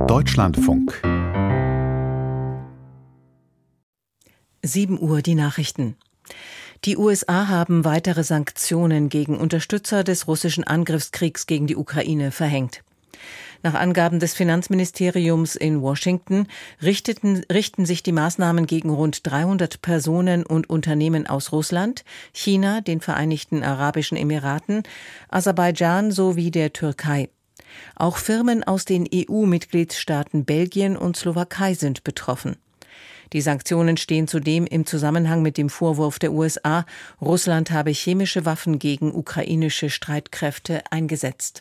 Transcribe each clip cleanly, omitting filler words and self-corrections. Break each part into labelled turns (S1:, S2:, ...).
S1: Deutschlandfunk.
S2: 7 Uhr die Nachrichten. Die USA haben weitere Sanktionen gegen Unterstützer des russischen Angriffskriegs gegen die Ukraine verhängt. Nach Angaben des Finanzministeriums in Washington richten sich die Maßnahmen gegen rund 300 Personen und Unternehmen aus Russland, China, den Vereinigten Arabischen Emiraten, Aserbaidschan sowie der Türkei. Auch Firmen aus den EU-Mitgliedstaaten Belgien und Slowakei sind betroffen. Die Sanktionen stehen zudem im Zusammenhang mit dem Vorwurf der USA, Russland habe chemische Waffen gegen ukrainische Streitkräfte eingesetzt.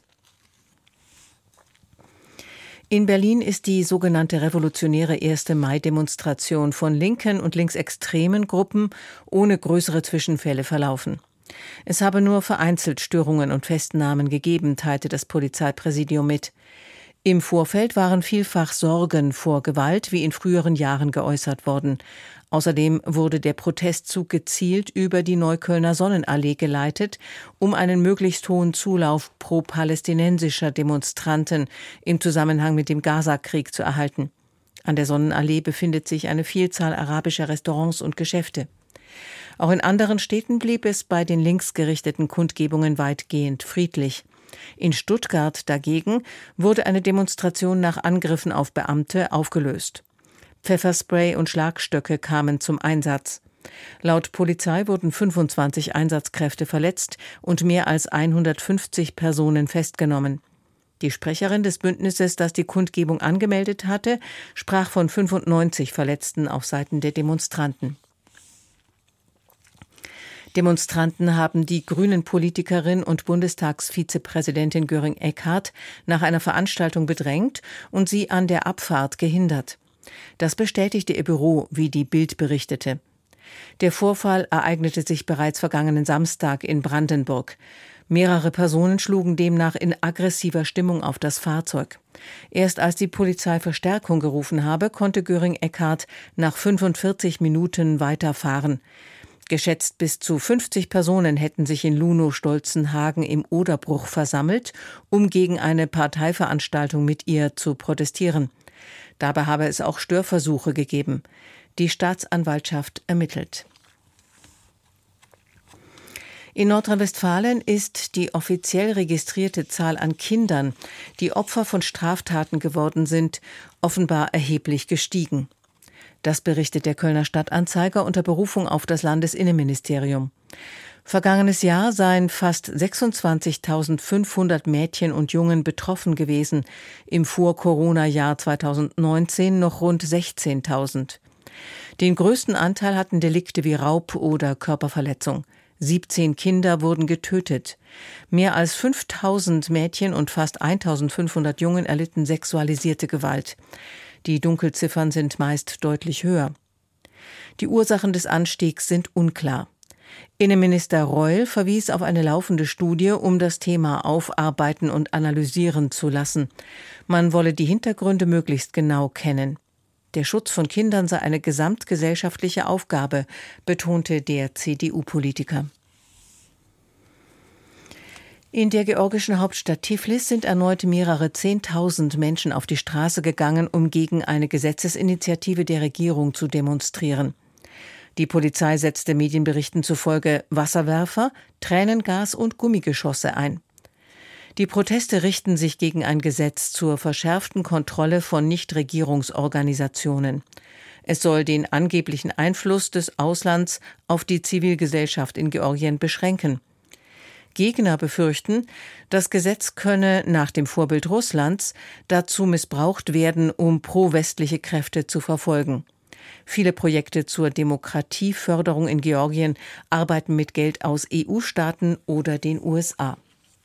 S2: In Berlin ist die sogenannte revolutionäre 1. Mai-Demonstration von linken und linksextremen Gruppen ohne größere Zwischenfälle verlaufen. Es habe nur vereinzelt Störungen und Festnahmen gegeben, teilte das Polizeipräsidium mit. Im Vorfeld waren vielfach Sorgen vor Gewalt wie in früheren Jahren geäußert worden. Außerdem wurde der Protestzug gezielt über die Neuköllner Sonnenallee geleitet, um einen möglichst hohen Zulauf pro-palästinensischer Demonstranten im Zusammenhang mit dem Gaza-Krieg zu erhalten. An der Sonnenallee befindet sich eine Vielzahl arabischer Restaurants und Geschäfte. Auch in anderen Städten blieb es bei den linksgerichteten Kundgebungen weitgehend friedlich. In Stuttgart dagegen wurde eine Demonstration nach Angriffen auf Beamte aufgelöst. Pfefferspray und Schlagstöcke kamen zum Einsatz. Laut Polizei wurden 25 Einsatzkräfte verletzt und mehr als 150 Personen festgenommen. Die Sprecherin des Bündnisses, das die Kundgebung angemeldet hatte, sprach von 95 Verletzten auf Seiten der Demonstranten. Demonstranten haben die Grünen-Politikerin und Bundestagsvizepräsidentin Göring-Eckardt nach einer Veranstaltung bedrängt und sie an der Abfahrt gehindert. Das bestätigte ihr Büro, wie die Bild berichtete. Der Vorfall ereignete sich bereits vergangenen Samstag in Brandenburg. Mehrere Personen schlugen demnach in aggressiver Stimmung auf das Fahrzeug. Erst als die Polizei Verstärkung gerufen habe, konnte Göring-Eckardt nach 45 Minuten weiterfahren. Geschätzt bis zu 50 Personen hätten sich in Lunow-Stolzenhagen im Oderbruch versammelt, um gegen eine Parteiveranstaltung mit ihr zu protestieren. Dabei habe es auch Störversuche gegeben. Die Staatsanwaltschaft ermittelt. In Nordrhein-Westfalen ist die offiziell registrierte Zahl an Kindern, die Opfer von Straftaten geworden sind, offenbar erheblich gestiegen. Das berichtet der Kölner Stadtanzeiger unter Berufung auf das Landesinnenministerium. Vergangenes Jahr seien fast 26.500 Mädchen und Jungen betroffen gewesen, im Vor-Corona-Jahr 2019 noch rund 16.000. Den größten Anteil hatten Delikte wie Raub oder Körperverletzung. 17 Kinder wurden getötet. Mehr als 5.000 Mädchen und fast 1.500 Jungen erlitten sexualisierte Gewalt. Die Dunkelziffern sind meist deutlich höher. Die Ursachen des Anstiegs sind unklar. Innenminister Reul verwies auf eine laufende Studie, um das Thema aufarbeiten und analysieren zu lassen. Man wolle die Hintergründe möglichst genau kennen. Der Schutz von Kindern sei eine gesamtgesellschaftliche Aufgabe, betonte der CDU-Politiker. In der georgischen Hauptstadt Tiflis sind erneut mehrere 10.000 Menschen auf die Straße gegangen, um gegen eine Gesetzesinitiative der Regierung zu demonstrieren. Die Polizei setzte Medienberichten zufolge Wasserwerfer, Tränengas und Gummigeschosse ein. Die Proteste richten sich gegen ein Gesetz zur verschärften Kontrolle von Nichtregierungsorganisationen. Es soll den angeblichen Einfluss des Auslands auf die Zivilgesellschaft in Georgien beschränken. Gegner befürchten, das Gesetz könne nach dem Vorbild Russlands dazu missbraucht werden, um pro-westliche Kräfte zu verfolgen. Viele Projekte zur Demokratieförderung in Georgien arbeiten mit Geld aus EU-Staaten oder den USA.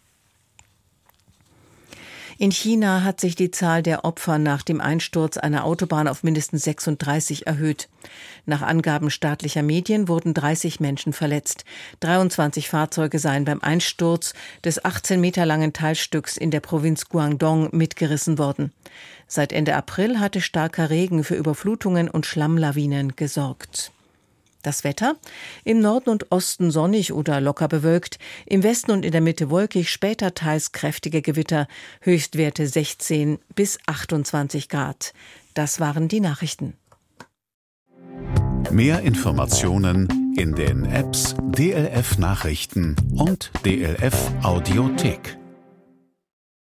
S2: In China hat sich die Zahl der Opfer nach dem Einsturz einer Autobahn auf mindestens 36 erhöht. Nach Angaben staatlicher Medien wurden 30 Menschen verletzt. 23 Fahrzeuge seien beim Einsturz des 18 Meter langen Teilstücks in der Provinz Guangdong mitgerissen worden. Seit Ende April hatte starker Regen für Überflutungen und Schlammlawinen gesorgt. Das Wetter: im Norden und Osten sonnig oder locker bewölkt, im Westen und in der Mitte wolkig, später teils kräftige Gewitter, Höchstwerte 16 bis 28 Grad. Das waren die Nachrichten.
S1: Mehr Informationen in den Apps DLF Nachrichten und DLF Audiothek.